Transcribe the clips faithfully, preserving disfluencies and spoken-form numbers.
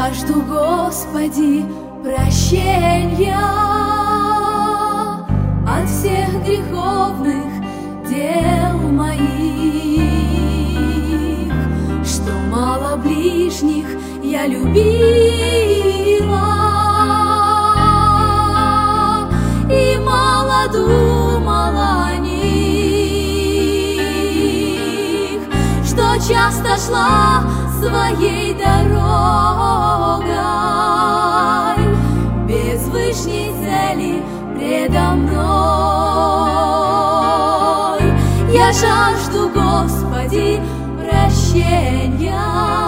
жажду, Господи, прощения от всех греховных дел моих, что мало ближних я любила и мало думала о них, что часто шла своей дорогой без вышней цели предо мной. Я жажду, Господи, прощения,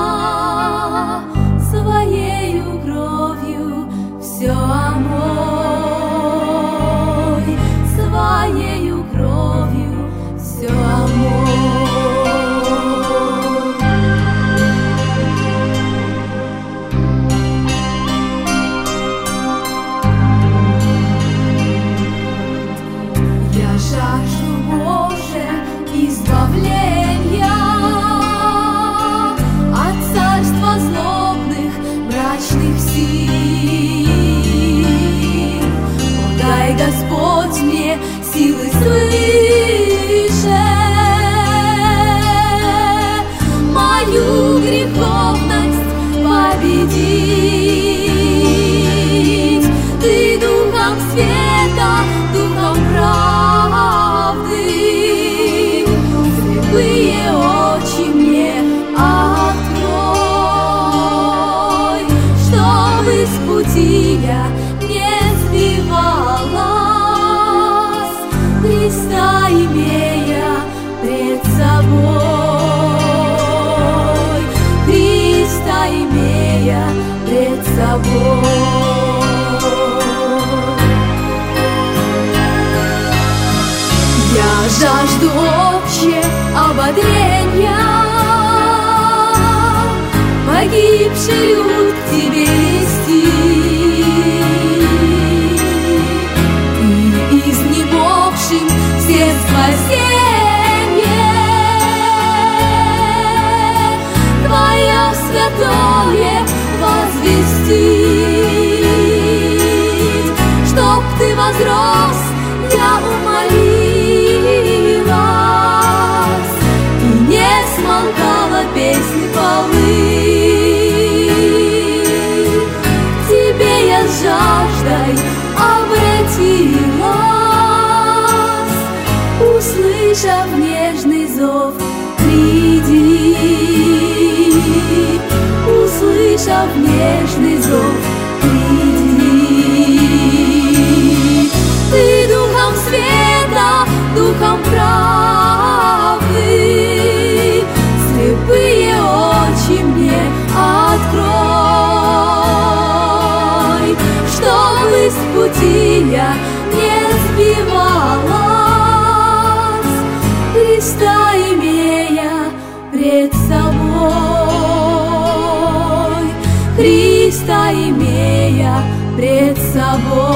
своею кровью все омой, своею кровью все омой. Жажду, Боже, избавления от царства злобных, мрачных сил. О, дай, Господь, мне силы свыше мою греховность победить. Ты духом света, духом правды, слепые очи мне открой, чтобы с пути я не сбивалась, Христа имея пред собой, Христа имея пред собой. Я жажду общее ободрения, погибший люд к Тебе вести, и изнемогшим всем спасенье Твое святое возвестить, чтоб Ты возрос, я умолилась, и не смолкала песни полы. К Тебе я с жаждой обратилась, услышав нежный зов, приди, услышав нежный зов, приди. Ты духом света, духом правды, слепые очи мне открой, чтобы с пути я не сбивалась, Христа имея пред собой, Христа имея пред собой.